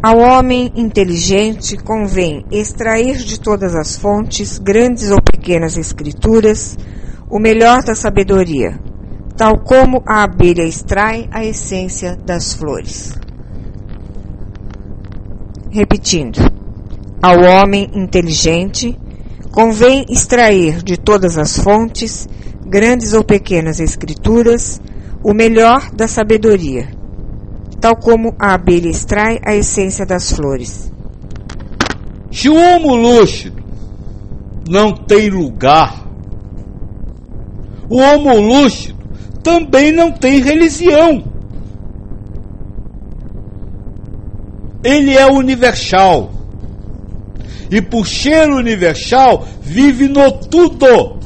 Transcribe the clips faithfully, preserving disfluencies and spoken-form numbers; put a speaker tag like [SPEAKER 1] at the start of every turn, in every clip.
[SPEAKER 1] Ao homem inteligente convém extrair de todas as fontes, grandes ou pequenas escrituras, o melhor da sabedoria, tal como a abelha extrai a essência das flores. Repetindo, ao homem inteligente convém extrair de todas as fontes, grandes ou pequenas escrituras, o melhor da sabedoria, tal como a abelha extrai a essência das flores.
[SPEAKER 2] Se o homo lúcido não tem lugar, o homo lúcido também não tem religião. Ele é universal. E por ser universal, vive no tudo,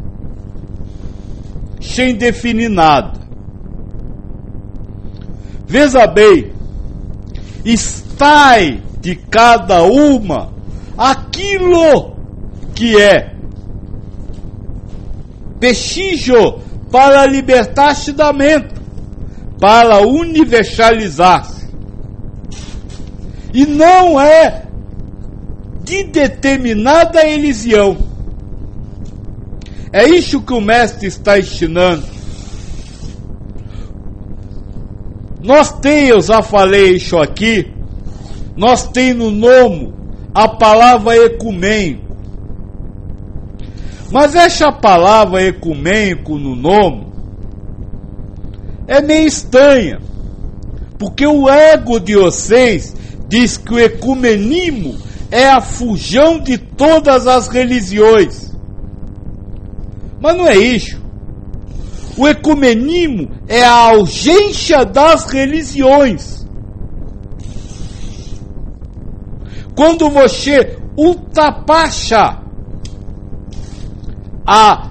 [SPEAKER 2] sem definir nada. Veja bem, extrai de cada uma aquilo que é preciso para libertar-se da mente, para universalizar-se. E não é de determinada religião. É isso que o mestre está ensinando. Nós temos, já falei isso aqui, nós temos no nome a palavra ecumênico. Mas essa palavra ecumênico no nome é meio estranha, porque o ego de vocês diz que o ecumenismo é a fusão de todas as religiões. Mas não é isso. O ecumenismo é a ausência das religiões. Quando você ultrapassa a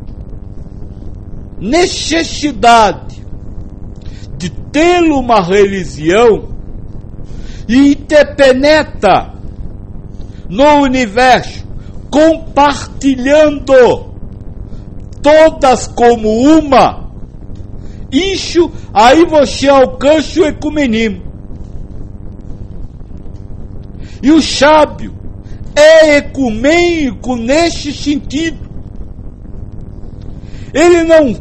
[SPEAKER 2] necessidade de ter uma religião e interpenetra no universo, compartilhando todas como uma, isso aí você alcança o ecumenismo. E o sábio é ecumênico nesse sentido. Ele não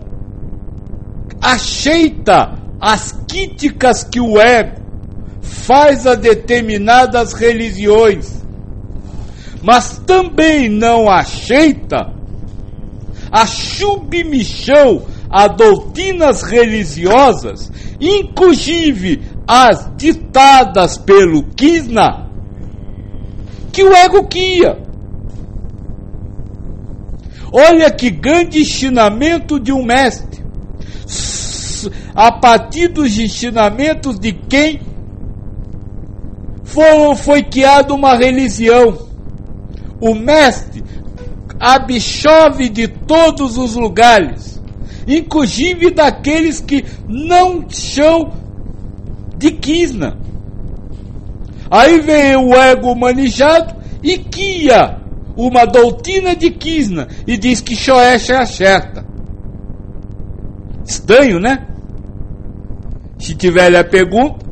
[SPEAKER 2] aceita as críticas que o ego faz a determinadas religiões, mas também não aceita a submissão a doutrinas religiosas, inclusive as ditadas pelo Krishna, que o ego queria. Olha que grande ensinamento de um mestre, a partir dos ensinamentos de quem foi, foi criada uma religião. O mestre absorve de todos os lugares, inclusive daqueles que não são de Krishna. Aí vem o ego manejado e cria uma doutrina de Krishna e diz que só essa é a certa. Estranho, né? Se tiver a pergunta,